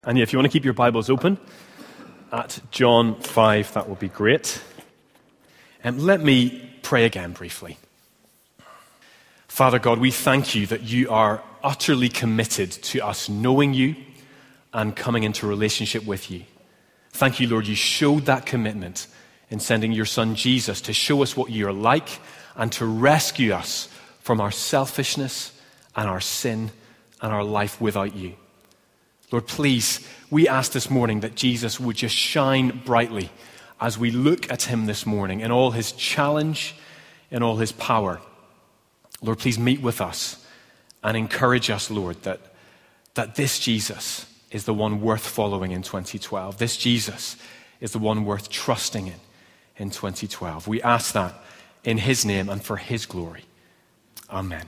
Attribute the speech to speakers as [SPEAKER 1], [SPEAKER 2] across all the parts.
[SPEAKER 1] And if you want to keep your Bibles open at John 5, that would be great. Let me pray again briefly. Father God, we thank you that you are utterly committed to us knowing you and coming into relationship with you. Thank you, Lord, you showed that commitment in sending your Son Jesus to show us what you're like and to rescue us from our selfishness and our sin and our life without you. Lord, please, we ask this morning that Jesus would just shine brightly as we look at him this morning in all his challenge, in all his power. Lord, please meet with us and encourage us, Lord, that this Jesus is the one worth following in 2012. This Jesus is the one worth trusting in 2012. We ask that in his name and for his glory. Amen.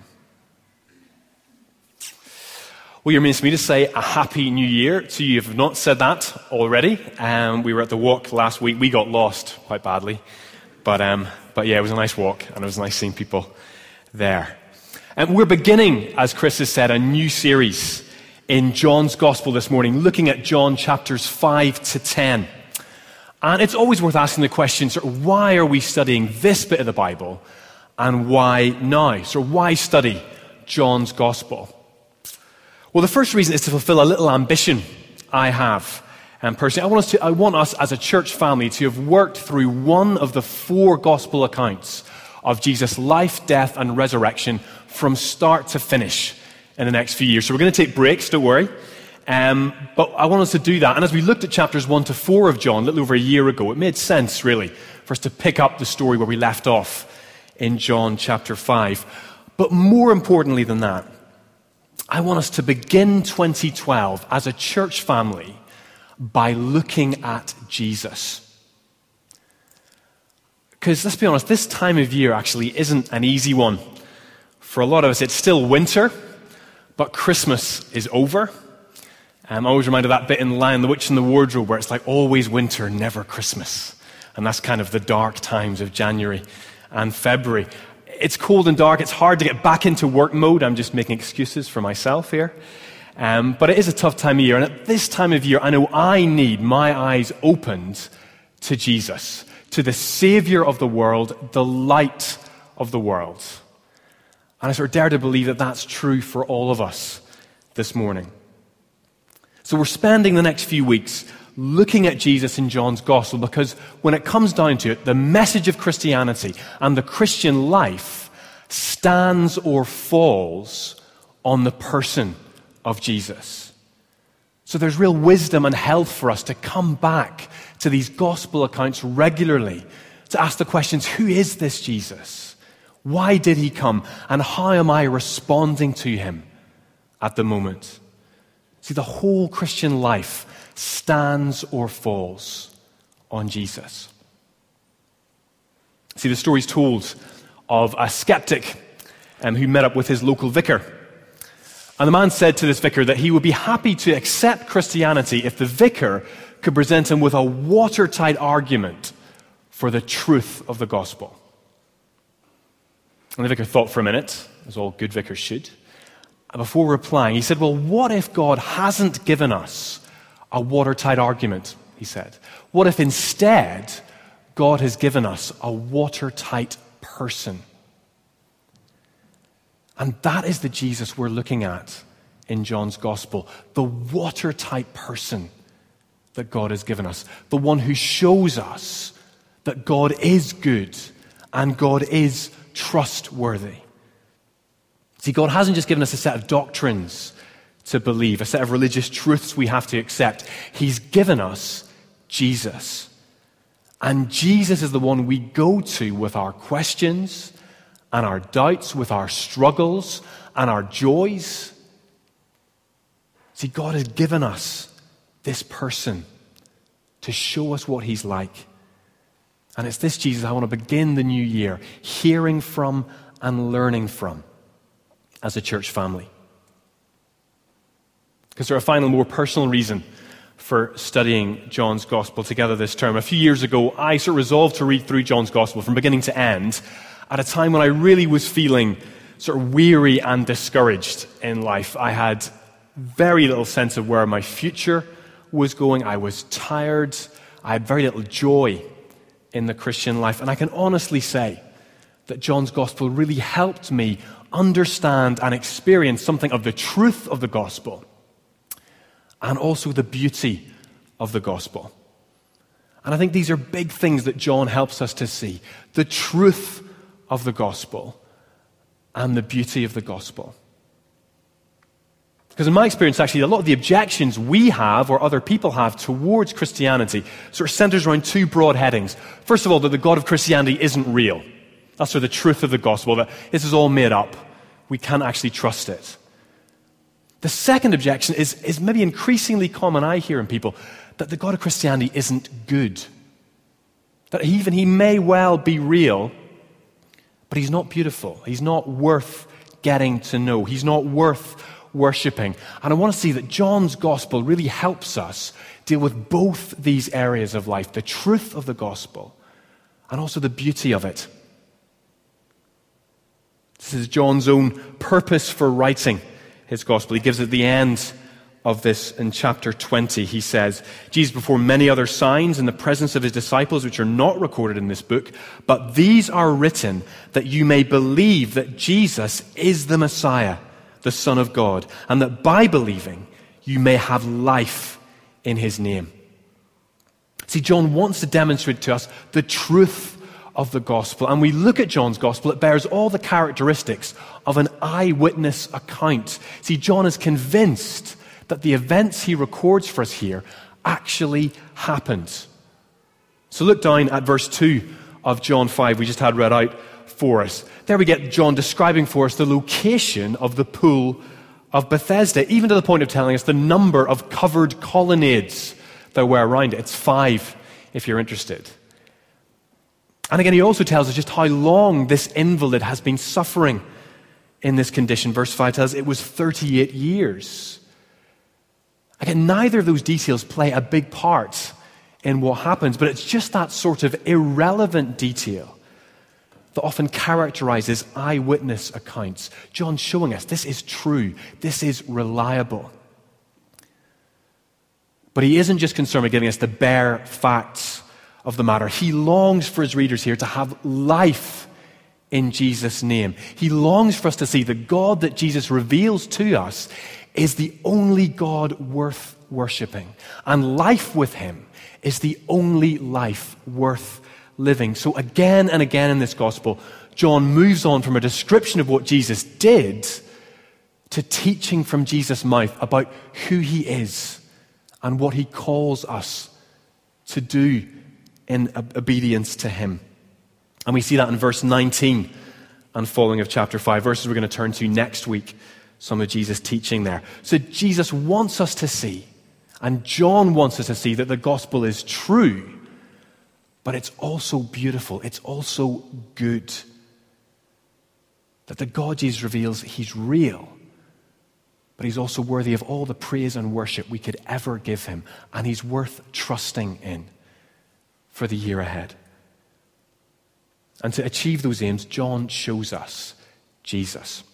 [SPEAKER 1] Well, you're meaning for me to say a happy new year to you if you've not said that already. We were at the walk last week. We got lost quite badly. But yeah, it was a nice walk and it was nice seeing people there. And we're beginning, as Chris has said, a new series in John's Gospel this morning, looking at John chapters 5 to 10. And it's always worth asking the question, why are we studying this bit of the Bible and why now? So why study John's Gospel? Well, the first reason is to fulfill a little ambition I have. And personally, I want us as a church family to have worked through one of the 4 gospel accounts of Jesus' life, death, and resurrection from start to finish in the next few years. So we're going to take breaks, don't worry. But I want us to do that. And as we looked at chapters 1 to 4 of John a little over a year ago, it made sense, really, for us to pick up the story where we left off in John chapter 5. But more importantly than that, I want us to begin 2012 as a church family by looking at Jesus. Because let's be honest, this time of year actually isn't an easy one. For a lot of us, it's still winter, but Christmas is over. I'm always reminded of that bit in Lion, the Witch and the Wardrobe, where it's like always winter, never Christmas. And that's kind of the dark times of January and February. It's cold and dark. It's hard to get back into work mode. I'm just making excuses for myself here. But it is a tough time of year. And at this time of year, I know I need my eyes opened to Jesus, to the Savior of the world, the light of the world. And I sort of dare to believe that that's true for all of us this morning. So we're spending the next few weeks looking at Jesus in John's Gospel because when it comes down to it, the message of Christianity and the Christian life stands or falls on the person of Jesus. So there's real wisdom and health for us to come back to these Gospel accounts regularly, to ask the questions, who is this Jesus? Why did he come? And how am I responding to him at the moment? See, the whole Christian life stands or falls on Jesus. See, the story's told of a skeptic who met up with his local vicar. And the man said to this vicar that he would be happy to accept Christianity if the vicar could present him with a watertight argument for the truth of the gospel. And the vicar thought for a minute, as all good vicars should. And before replying, he said, well, what if God hasn't given us a watertight argument, he said. What if instead God has given us a watertight person? And that is the Jesus we're looking at in John's Gospel, the watertight person that God has given us, the one who shows us that God is good and God is trustworthy. See, God hasn't just given us a set of doctrines to believe, a set of religious truths we have to accept. He's given us Jesus. And Jesus is the one we go to with our questions and our doubts, with our struggles and our joys. See, God has given us this person to show us what he's like. And it's this Jesus I want to begin the new year hearing from and learning from as a church family. Because there's a final, more personal reason for studying John's Gospel together this term. A few years ago, I sort of resolved to read through John's Gospel from beginning to end at a time when I really was feeling sort of weary and discouraged in life. I had very little sense of where my future was going. I was tired. I had very little joy in the Christian life. And I can honestly say that John's gospel really helped me understand and experience something of the truth of the gospel and also the beauty of the gospel. And I think these are big things that John helps us to see. The truth of the gospel and the beauty of the gospel. Because in my experience, actually, a lot of the objections we have or other people have towards Christianity sort of centers around two broad headings. First of all, that the God of Christianity isn't real. That's sort of the truth of the gospel, that this is all made up. We can't actually trust it. The second objection is maybe increasingly common I hear in people, that the God of Christianity isn't good. That even he may well be real, but he's not beautiful. He's not worth getting to know. He's not worth worshipping. And I want to see that John's gospel really helps us deal with both these areas of life, the truth of the gospel and also the beauty of it. This is John's own purpose for writing his gospel. He gives at the end of this in chapter 20. He says, Jesus performed many other signs in the presence of his disciples, which are not recorded in this book, but these are written that you may believe that Jesus is the Messiah, the Son of God, and that by believing you may have life in his name. See, John wants to demonstrate to us the truth of the gospel. And we look at John's gospel, it bears all the characteristics of an eyewitness account. See, John is convinced that the events he records for us here actually happened. So look down at verse 2 of John 5 we just had read out for us. There we get John describing for us the location of the pool of Bethesda, even to the point of telling us the number of covered colonnades there were around it. It's 5 if you're interested. And again, he also tells us just how long this invalid has been suffering in this condition. Verse 5 tells us it was 38 years. Again, neither of those details play a big part in what happens, but it's just that sort of irrelevant detail that often characterizes eyewitness accounts. John's showing us this is true, this is reliable. But he isn't just concerned with giving us the bare facts of the matter. He longs for his readers here to have life in Jesus' name. He longs for us to see the God that Jesus reveals to us is the only God worth worshipping. And life with him is the only life worth living. So again and again in this gospel, John moves on from a description of what Jesus did to teaching from Jesus' mouth about who he is and what he calls us to do in obedience to him. And we see that in verse 19 and following of chapter 5, verses we're going to turn to next week, some of Jesus' teaching there. So Jesus wants us to see, and John wants us to see, that the gospel is true, but it's also beautiful. It's also good. That the God Jesus reveals, he's real, but he's also worthy of all the praise and worship we could ever give him, and he's worth trusting in for the year ahead. And to achieve those aims, John shows us Jesus.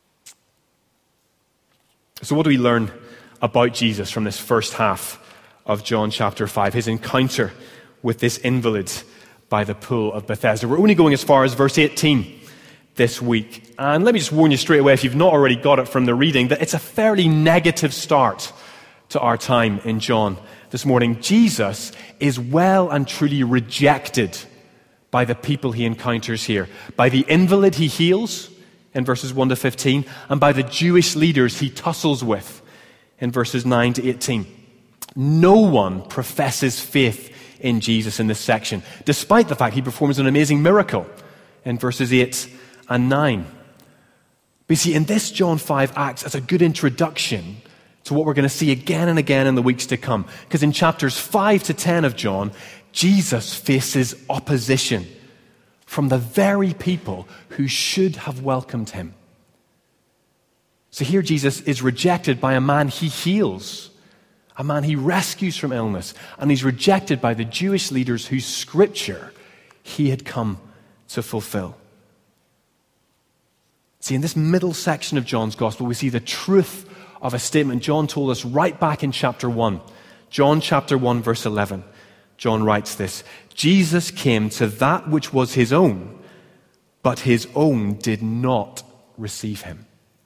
[SPEAKER 1] So what do we learn about Jesus from this first half of John chapter 5, his encounter with this invalid by the pool of Bethesda? We're only going as far as verse 18 this week. And let me just warn you straight away, if you've not already got it from the reading, that it's a fairly negative start to our time in John this morning. Jesus is well and truly rejected by the people he encounters here. By the invalid he heals in verses 1 to 15, and by the Jewish leaders he tussles with in verses 9 to 18. No one professes faith in Jesus in this section, despite the fact he performs an amazing miracle in verses 8 and 9. But you see, in this, John 5 acts as a good introduction to what we're going to see again and again in the weeks to come. Because in chapters 5 to 10 of John, Jesus faces opposition from the very people who should have welcomed him. So here Jesus is rejected by a man he heals, a man he rescues from illness, and he's rejected by the Jewish leaders whose scripture he had come to fulfill. See, in this middle section of John's gospel, we see the truth of a statement John told us right back in chapter 1. John chapter 1, verse 11. John writes this, Jesus came to that which was his own, but his own did not receive him.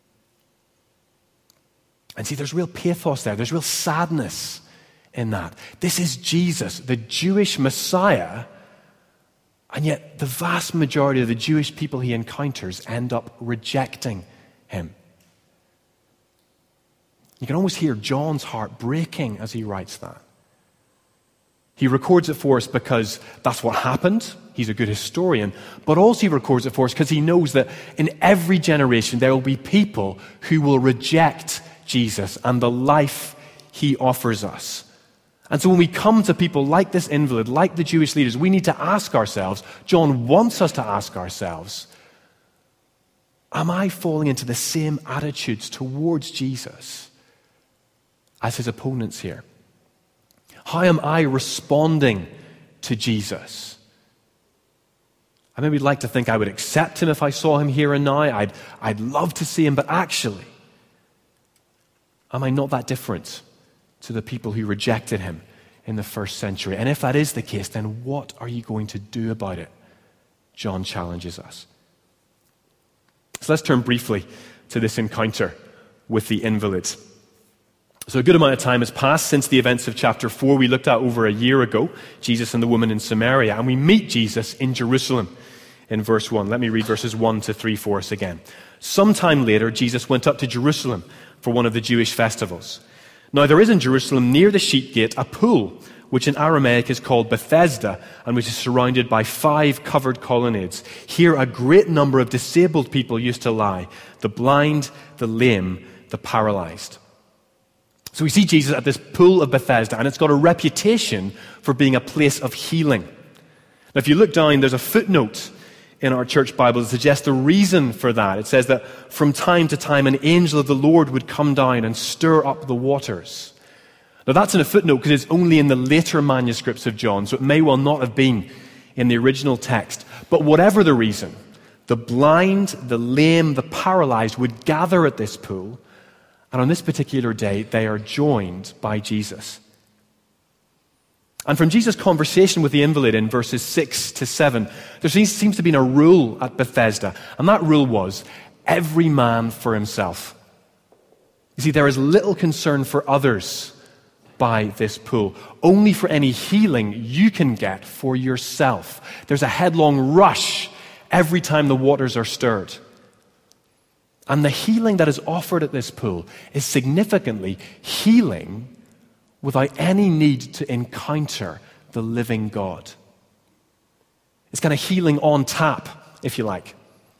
[SPEAKER 1] And see, there's real pathos there. There's real sadness in that. This is Jesus, the Jewish Messiah, and yet the vast majority of the Jewish people he encounters end up rejecting him. You can almost hear John's heart breaking as he writes that. He records it for us because that's what happened. He's a good historian. But also he records it for us because he knows that in every generation there will be people who will reject Jesus and the life he offers us. And so when we come to people like this invalid, like the Jewish leaders, we need to ask ourselves, John wants us to ask ourselves, am I falling into the same attitudes towards Jesus as his opponents here? How am I responding to Jesus? I maybe like to think I would accept him if I saw him here and now. I'd love to see him, but actually, am I not that different to the people who rejected him in the first century? And if that is the case, then what are you going to do about it? John challenges us. So let's turn briefly to this encounter with the invalids. So a good amount of time has passed since the events of chapter 4 we looked at over a year ago, Jesus and the woman in Samaria, and we meet Jesus in Jerusalem in verse 1. Let me read verses 1 to 3 for us again. Sometime later, Jesus went up to Jerusalem for one of the Jewish festivals. Now there is in Jerusalem near the sheep gate a pool, which in Aramaic is called Bethesda, and which is surrounded by 5 covered colonnades. Here a great number of disabled people used to lie, the blind, the lame, the paralyzed. So we see Jesus at this pool of Bethesda, and it's got a reputation for being a place of healing. Now, if you look down, there's a footnote in our church Bible that suggests the reason for that. It says that from time to time, an angel of the Lord would come down and stir up the waters. Now, that's in a footnote because it's only in the later manuscripts of John, so it may well not have been in the original text. But whatever the reason, the blind, the lame, the paralyzed would gather at this pool. And on this particular day, they are joined by Jesus. And from Jesus' conversation with the invalid in verses 6 to 7, there seems to be a rule at Bethesda. And that rule was, every man for himself. You see, there is little concern for others by this pool. Only for any healing you can get for yourself. There's a headlong rush every time the waters are stirred. And the healing that is offered at this pool is significantly healing without any need to encounter the living God. It's kind of healing on tap, if you like.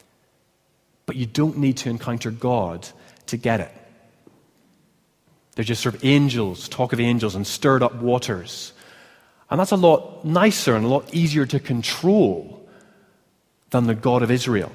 [SPEAKER 1] But you don't need to encounter God to get it. They're just sort of angels, talk of angels and stirred up waters. And that's a lot nicer and a lot easier to control than the God of Israel.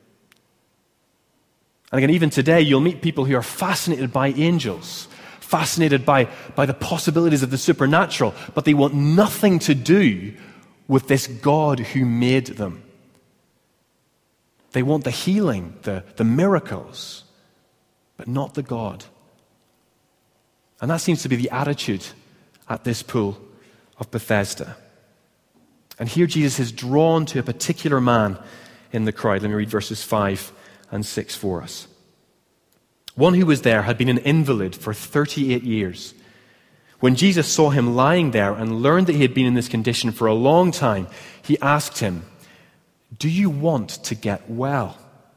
[SPEAKER 1] And again, even today, you'll meet people who are fascinated by angels, fascinated by the possibilities of the supernatural, but they want nothing to do with this God who made them. They want the healing, the miracles, but not the God. And that seems to be the attitude at this pool of Bethesda. And here Jesus is drawn to a particular man in the crowd. Let me read verses 5 and 6 for us. One who was there had been an invalid for 38 years. When Jesus saw him lying there and learned that he had been in this condition for a long time, he asked him, "Do you want to get well?"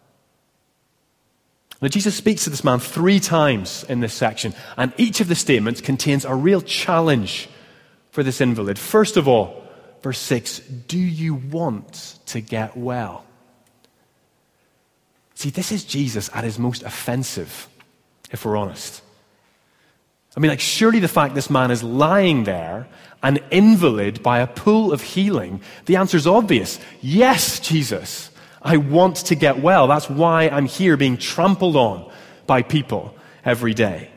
[SPEAKER 1] Now, Jesus speaks to this man 3 times in this section, and each of the statements contains a real challenge for this invalid. First of all, verse 6, do you want to get well? See, this is Jesus at his most offensive, if we're honest. I mean, surely the fact this man is lying there, an invalid by a pool of healing, the answer's obvious. Yes, Jesus, I want to get well. That's why I'm here being trampled on by people every day.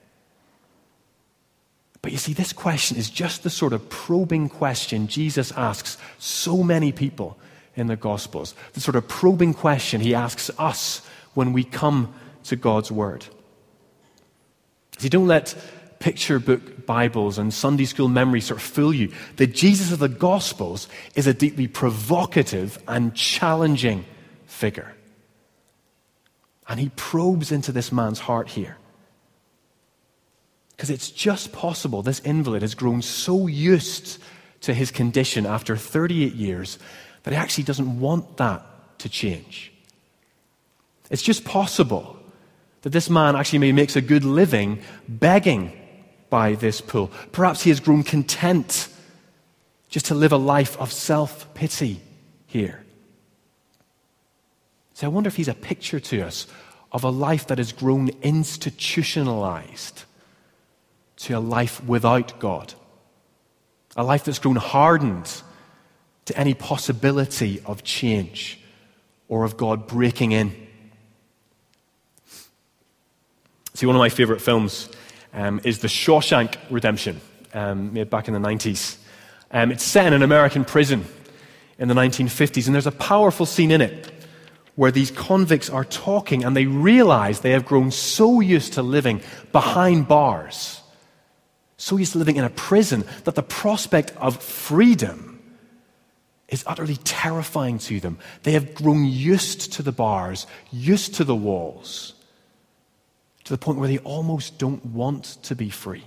[SPEAKER 1] But you see, this question is just the sort of probing question Jesus asks so many people in the Gospels. The sort of probing question he asks us when we come to God's Word. See, don't let picture book Bibles and Sunday school memories sort of fool you. The Jesus of the Gospels is a deeply provocative and challenging figure. And he probes into this man's heart here. Because it's just possible this invalid has grown so used to his condition after 38 years that he actually doesn't want that to change. It's just possible that this man actually maybe makes a good living begging by this pool. Perhaps he has grown content just to live a life of self-pity here. So I wonder if he's a picture to us of a life that has grown institutionalized to a life without God. A life that's grown hardened to any possibility of change or of God breaking in. See, one of my favorite films is The Shawshank Redemption, made back in the 90s. It's set in an American prison in the 1950s, and there's a powerful scene in it where these convicts are talking and they realize they have grown so used to living behind bars, so used to living in a prison, that the prospect of freedom is utterly terrifying to them. They have grown used to the bars, used to the walls, to the point where they almost don't want to be free.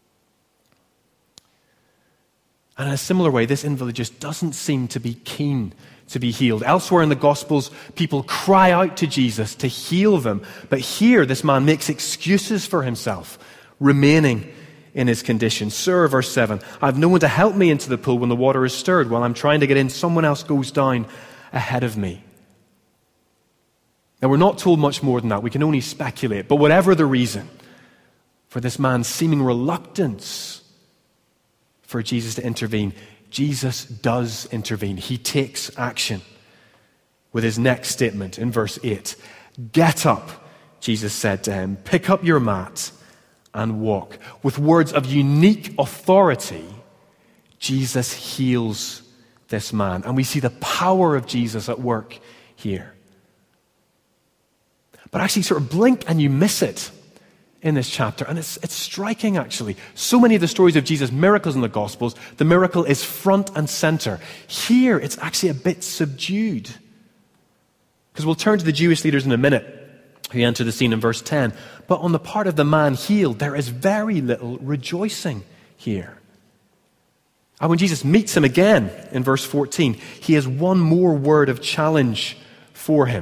[SPEAKER 1] And in a similar way, this invalid just doesn't seem to be keen to be healed. Elsewhere in the Gospels, people cry out to Jesus to heal them. But here, this man makes excuses for himself, remaining in his condition. Sir, verse 7, I have no one to help me into the pool when the water is stirred. While I'm trying to get in, someone else goes down ahead of me. Now, we're not told much more than that. We can only speculate. But whatever the reason for this man's seeming reluctance for Jesus to intervene, Jesus does intervene. He takes action with his next statement in verse 8. Get up, Jesus said to him. Pick up your mat and walk. With words of unique authority, Jesus heals this man. And we see the power of Jesus at work here. But actually sort of blink and you miss it in this chapter. And it's striking, actually. So many of the stories of Jesus' miracles in the Gospels, the miracle is front and center. Here, it's actually a bit subdued. Because we'll turn to the Jewish leaders in a minute who enter the scene in verse 10. But on the part of the man healed, there is very little rejoicing here. And when Jesus meets him again in verse 14, he has one more word of challenge for him.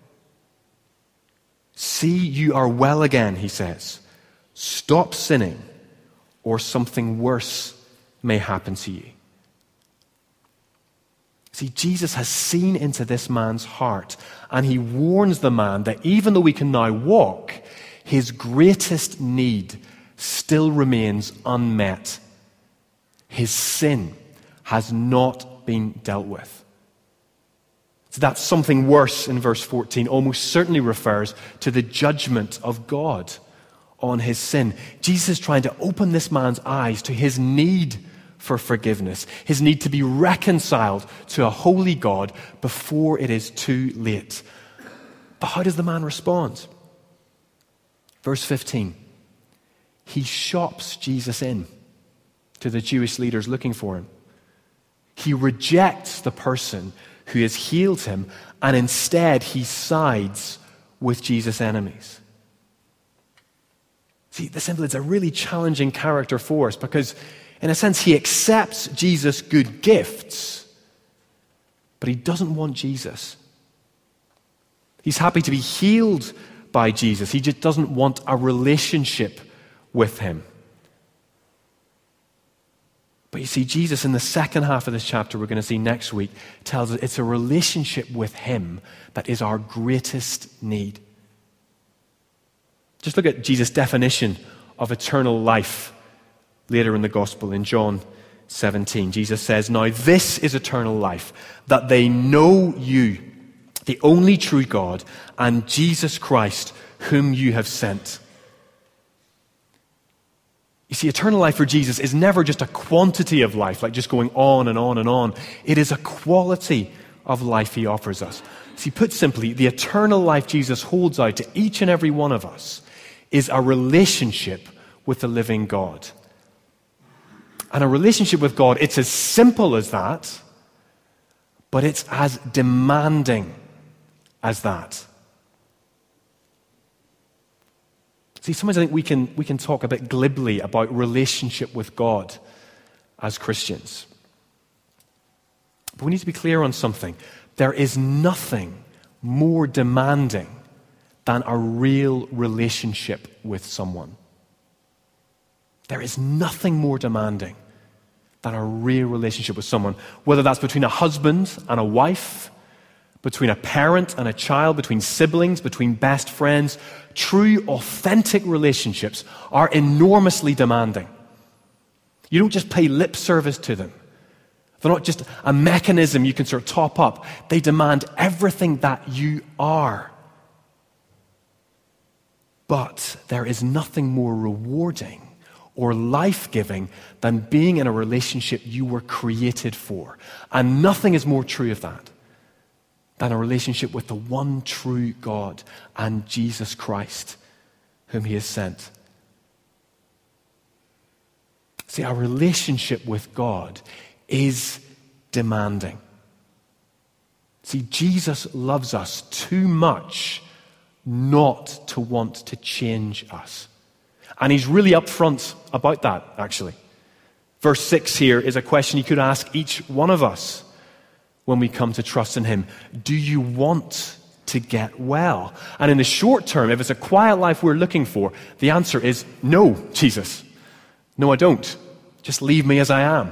[SPEAKER 1] See, you are well again, he says. Stop sinning, or something worse may happen to you. See, Jesus has seen into this man's heart, and he warns the man that even though he can now walk, his greatest need still remains unmet. His sin has not been dealt with. So that something worse in verse 14 almost certainly refers to the judgment of God on his sin. Jesus is trying to open this man's eyes to his need for forgiveness, his need to be reconciled to a holy God before it is too late. But how does the man respond? Verse 15. He shops Jesus in to the Jewish leaders looking for him. He rejects the person who has healed him, and instead he sides with Jesus' enemies. See, this invalid's a really challenging character for us because, in a sense, he accepts Jesus' good gifts, but he doesn't want Jesus. He's happy to be healed by Jesus. He just doesn't want a relationship with him. But you see, Jesus in the second half of this chapter we're going to see next week tells us it's a relationship with him that is our greatest need. Just look at Jesus' definition of eternal life later in the gospel in John 17. Jesus says, now this is eternal life, that they know you, the only true God, and Jesus Christ, whom you have sent. You see, eternal life for Jesus is never just a quantity of life, like just going on and on and on. It is a quality of life he offers us. See, put simply, the eternal life Jesus holds out to each and every one of us is a relationship with the living God. And a relationship with God, it's as simple as that, but it's as demanding as that. See, sometimes I think we can talk a bit glibly about relationship with God as Christians. But we need to be clear on something. There is nothing more demanding than a real relationship with someone. There is nothing more demanding than a real relationship with someone, whether that's between a husband and a wife, between a parent and a child, between siblings, between best friends. True, authentic relationships are enormously demanding. You don't just pay lip service to them. They're not just a mechanism you can sort of top up. They demand everything that you are. But there is nothing more rewarding or life-giving than being in a relationship you were created for. And nothing is more true of that than a relationship with the one true God and Jesus Christ, whom He has sent. See, our relationship with God is demanding. See, Jesus loves us too much not to want to change us. And He's really upfront about that, actually. Verse 6 here is a question He could ask each one of us when we come to trust in Him. Do you want to get well? And in the short term, if it's a quiet life we're looking for, the answer is no, Jesus. No, I don't. Just leave me as I am.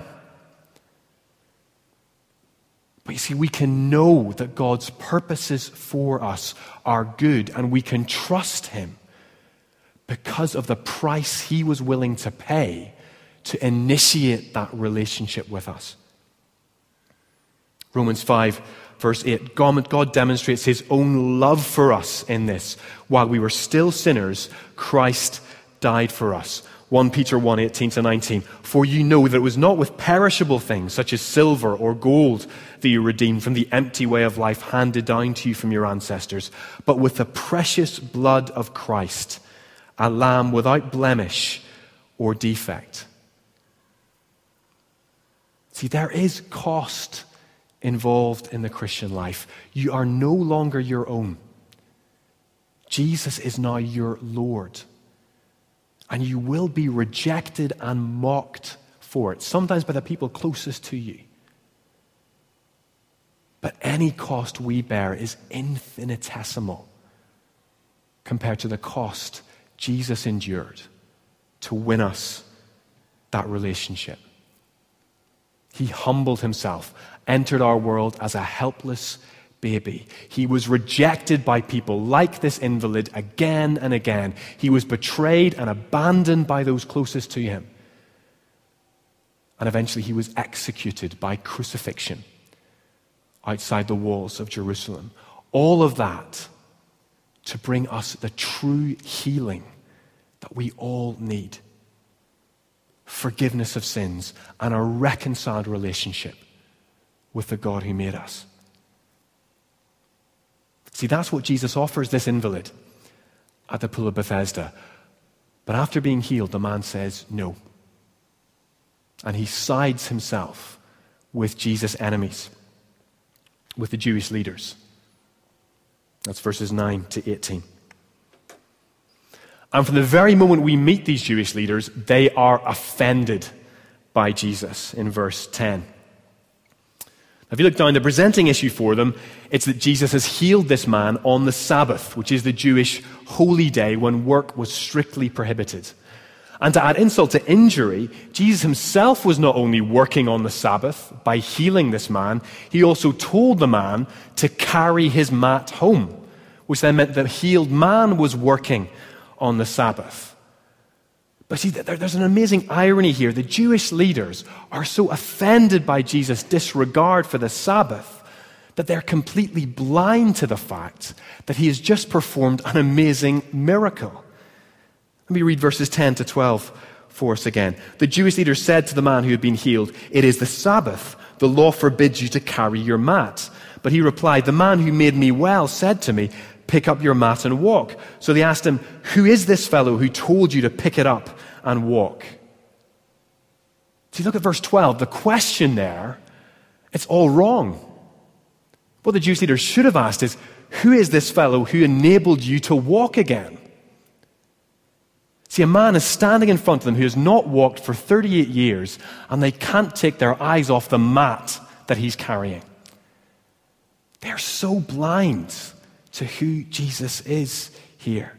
[SPEAKER 1] But you see, we can know that God's purposes for us are good, and we can trust Him because of the price He was willing to pay to initiate that relationship with us. Romans 5, verse 8, God demonstrates His own love for us in this. While we were still sinners, Christ died for us. 1 Peter 1, 18-19. For you know that it was not with perishable things, such as silver or gold, that you were redeemed from the empty way of life handed down to you from your ancestors, but with the precious blood of Christ, a lamb without blemish or defect. See, there is cost involved in the Christian life. You are no longer your own. Jesus is now your Lord. And you will be rejected and mocked for it, sometimes by the people closest to you. But any cost we bear is infinitesimal compared to the cost Jesus endured to win us that relationship. He humbled Himself, entered our world as a helpless baby. He was rejected by people like this invalid again and again. He was betrayed and abandoned by those closest to Him. And eventually He was executed by crucifixion outside the walls of Jerusalem. All of that to bring us the true healing that we all need. Forgiveness of sins and a reconciled relationship with the God who made us. See, that's what Jesus offers this invalid at the Pool of Bethesda. But after being healed, the man says no. And he sides himself with Jesus' enemies, with the Jewish leaders. That's verses 9-18. And from the very moment we meet these Jewish leaders, they are offended by Jesus in verse 10. If you look down, the presenting issue for them, it's that Jesus has healed this man on the Sabbath, which is the Jewish holy day when work was strictly prohibited. And to add insult to injury, Jesus Himself was not only working on the Sabbath by healing this man, He also told the man to carry his mat home, which then meant the healed man was working on the Sabbath. But see, there's an amazing irony here. The Jewish leaders are so offended by Jesus' disregard for the Sabbath that they're completely blind to the fact that He has just performed an amazing miracle. Let me read verses 10-12 for us again. The Jewish leaders said to the man who had been healed, "It is the Sabbath. The law forbids you to carry your mat." But he replied, "The man who made me well said to me, 'Pick up your mat and walk.' So they asked him, 'Who is this fellow who told you to pick it up and walk. See, look at verse 12. The question there, it's all wrong. What the Jewish leaders should have asked is, who is this fellow who enabled you to walk again? See, a man is standing in front of them who has not walked for 38 years, and they can't take their eyes off the mat that he's carrying. They're so blind to who Jesus is here.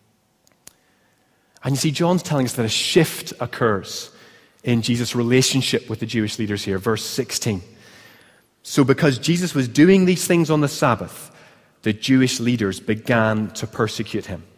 [SPEAKER 1] And you see, John's telling us that a shift occurs in Jesus' relationship with the Jewish leaders here. Verse 16. So because Jesus was doing these things on the Sabbath, the Jewish leaders began to persecute him.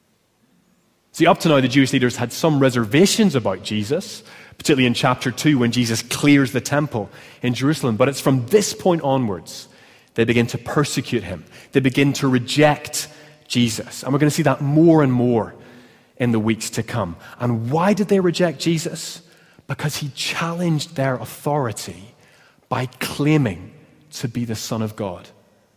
[SPEAKER 1] See, up to now, the Jewish leaders had some reservations about Jesus, particularly in chapter 2 when Jesus clears the temple in Jerusalem. But it's from this point onwards they begin to persecute him. They begin to reject Jesus. And we're going to see that more and more in the weeks to come. And why did they reject Jesus? Because he challenged their authority by claiming to be the Son of God.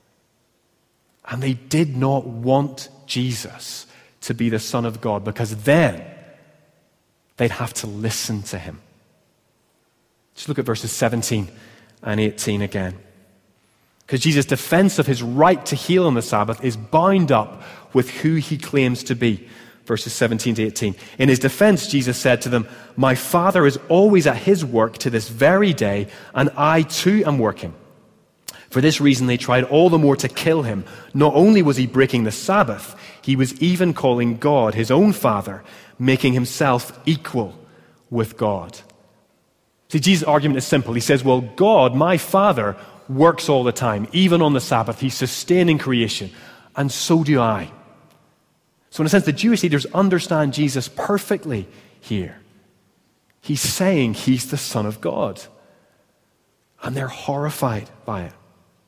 [SPEAKER 1] And they did not want Jesus to be the Son of God, because then they'd have to listen to him. Just look at verses 17 and 18 again. Because Jesus' defense of his right to heal on the Sabbath is bound up with who he claims to be. Verses 17 to 18. In his defense, Jesus said to them, "My Father is always at his work to this very day, and I too am working." For this reason, they tried all the more to kill him. Not only was he breaking the Sabbath, he was even calling God his own Father, making himself equal with God. See, Jesus' argument is simple. He says, well, God, my Father, works all the time, even on the Sabbath. He's sustaining creation, and so do I. So in a sense, the Jewish leaders understand Jesus perfectly here. He's saying he's the Son of God, and they're horrified by it.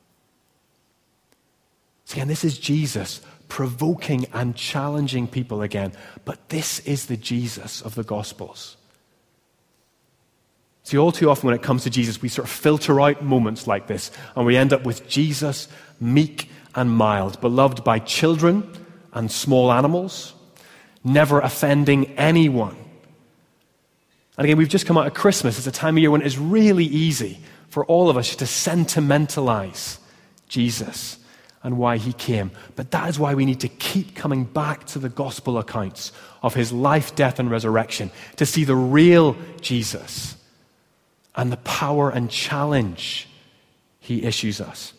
[SPEAKER 1] See, and this is Jesus provoking and challenging people again. But this is the Jesus of the Gospels. See, all too often when it comes to Jesus, we sort of filter out moments like this, and we end up with Jesus, meek and mild, beloved by children and small animals, never offending anyone. And again, we've just come out of Christmas. It's a time of year when it's really easy for all of us to sentimentalize Jesus and why he came. But that is why we need to keep coming back to the gospel accounts of his life, death, and resurrection to see the real Jesus and the power and challenge he issues us.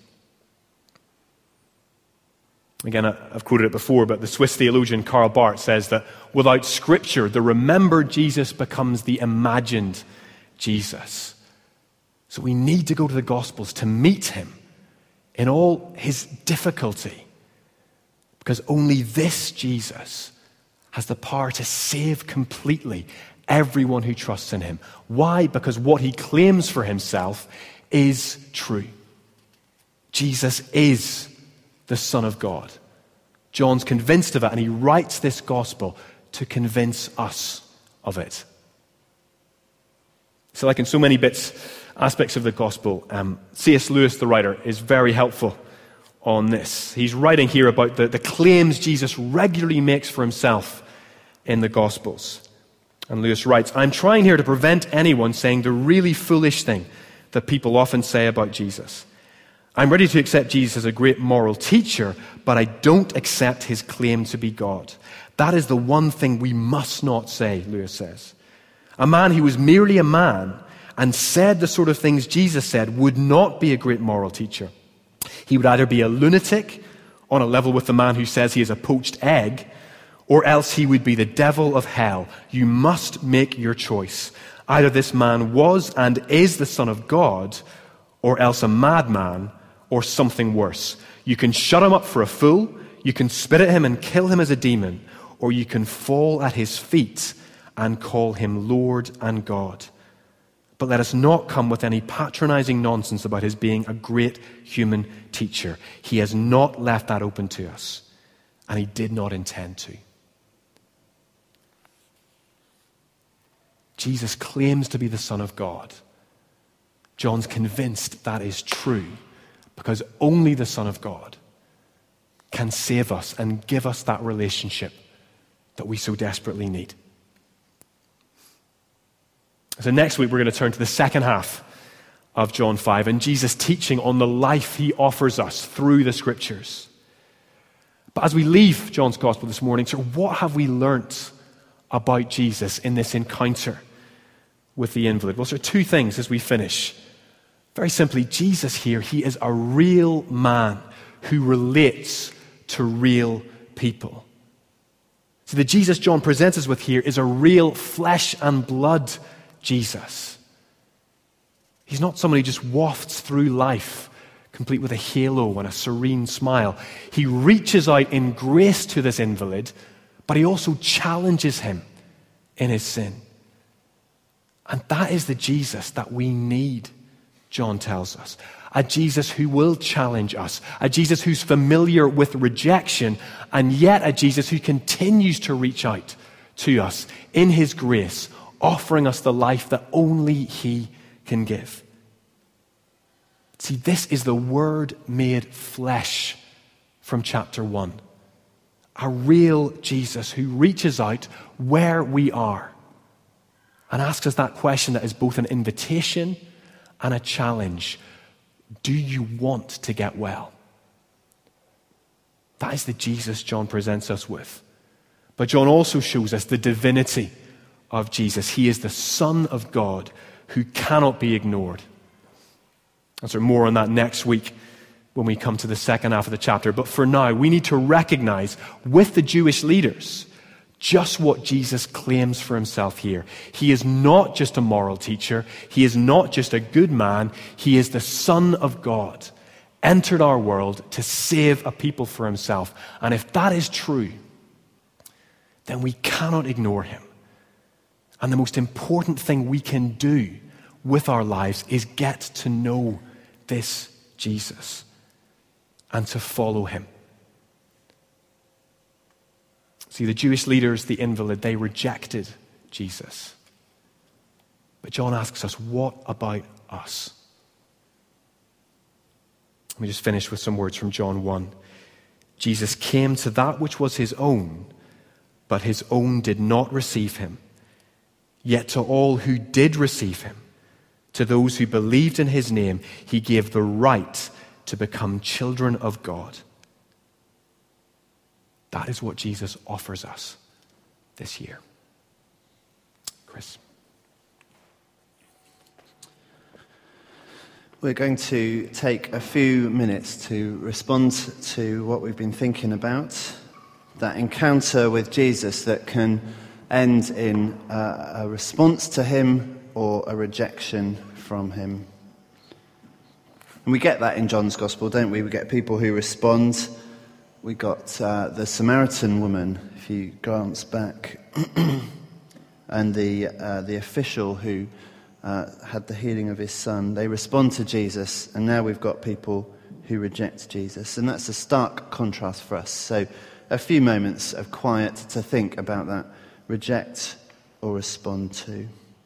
[SPEAKER 1] Again, I've quoted it before, but the Swiss theologian Karl Barth says that without Scripture, the remembered Jesus becomes the imagined Jesus. So we need to go to the Gospels to meet him in all his difficulty, because only this Jesus has the power to save completely everyone who trusts in him. Why? Because what he claims for himself is true. Jesus is the Son of God. John's convinced of it, and he writes this gospel to convince us of it. So like in so many aspects of the gospel, C.S. Lewis, the writer, is very helpful on this. He's writing here about the claims Jesus regularly makes for himself in the Gospels. And Lewis writes, "I'm trying here to prevent anyone saying the really foolish thing that people often say about Jesus. I'm ready to accept Jesus as a great moral teacher, but I don't accept his claim to be God. That is the one thing we must not say," Lewis says. "A man who was merely a man and said the sort of things Jesus said would not be a great moral teacher. He would either be a lunatic on a level with the man who says he is a poached egg, or else he would be the devil of hell. You must make your choice. Either this man was and is the Son of God, or else a madman, or something worse. You can shut him up for a fool, you can spit at him and kill him as a demon, or you can fall at his feet and call him Lord and God. But let us not come with any patronizing nonsense about his being a great human teacher. He has not left that open to us, and he did not intend to." Jesus claims to be the Son of God. John's convinced that is true because only the Son of God can save us and give us that relationship that we so desperately need. So next week we're going to turn to the second half of John 5 and Jesus' teaching on the life he offers us through the Scriptures. But as we leave John's Gospel this morning, so what have we learnt about Jesus in this encounter with the invalid? Well, so two things as we finish. Very simply, Jesus here, he is a real man who relates to real people. So the Jesus John presents us with here is a real flesh and blood Jesus. He's not somebody who just wafts through life, complete with a halo and a serene smile. He reaches out in grace to this invalid, but he also challenges him in his sin. And that is the Jesus that we need, John tells us. A Jesus who will challenge us. A Jesus who's familiar with rejection, and yet a Jesus who continues to reach out to us in his grace, offering us the life that only he can give. See, this is the Word made flesh from chapter 1. A real Jesus who reaches out where we are and asks us that question that is both an invitation and a challenge. Do you want to get well? That is the Jesus John presents us with. But John also shows us the divinity of Jesus. He is the Son of God who cannot be ignored. And so more on that next week when we come to the second half of the chapter. But for now, we need to recognize with the Jewish leaders just what Jesus claims for himself here. He is not just a moral teacher. He is not just a good man. He is the Son of God, entered our world to save a people for himself. And if that is true, then we cannot ignore him. And the most important thing we can do with our lives is get to know this Jesus and to follow him. See, the Jewish leaders, the invalid, they rejected Jesus. But John asks us, what about us? Let me just finish with some words from John 1. Jesus came to that which was his own, but his own did not receive him. Yet to all who did receive him, to those who believed in his name, he gave the right to become children of God. That is what Jesus offers us this year. Chris.
[SPEAKER 2] We're going to take a few minutes to respond to what we've been thinking about, that encounter with Jesus that can end in a response to him or a rejection from him. And we get that in John's Gospel, don't we? We get people who respond. We got the Samaritan woman, if you glance back, and the official who had the healing of his son. They respond to Jesus, and now we've got people who reject Jesus. And that's a stark contrast for us. So a few moments of quiet to think about that. Reject or respond to.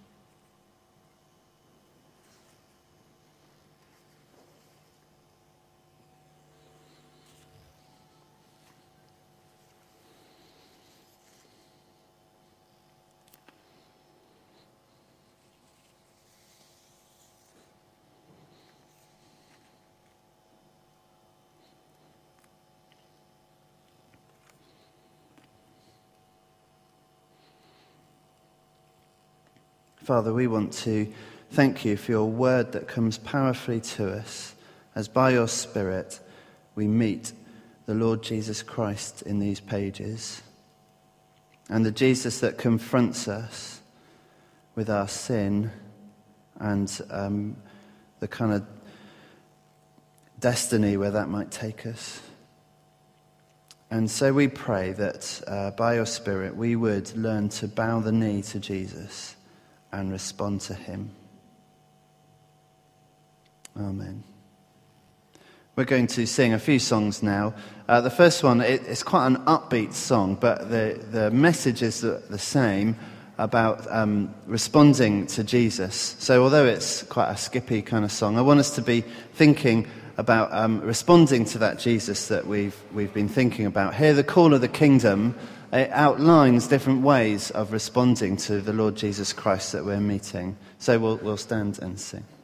[SPEAKER 2] Father, we want to thank you for your word that comes powerfully to us as by your Spirit we meet the Lord Jesus Christ in these pages, and the Jesus that confronts us with our sin and the kind of destiny where that might take us. And so we pray that by your Spirit we would learn to bow the knee to Jesus and respond to him. Amen. We're going to sing a few songs now. The first one, it's quite an upbeat song, but the message is the same about responding to Jesus. So although it's quite a skippy kind of song, I want us to be thinking about responding to that Jesus that we've been thinking about. Hear the call of the kingdom it outlines different ways of responding to the Lord Jesus Christ that we're meeting. So we'll stand and sing.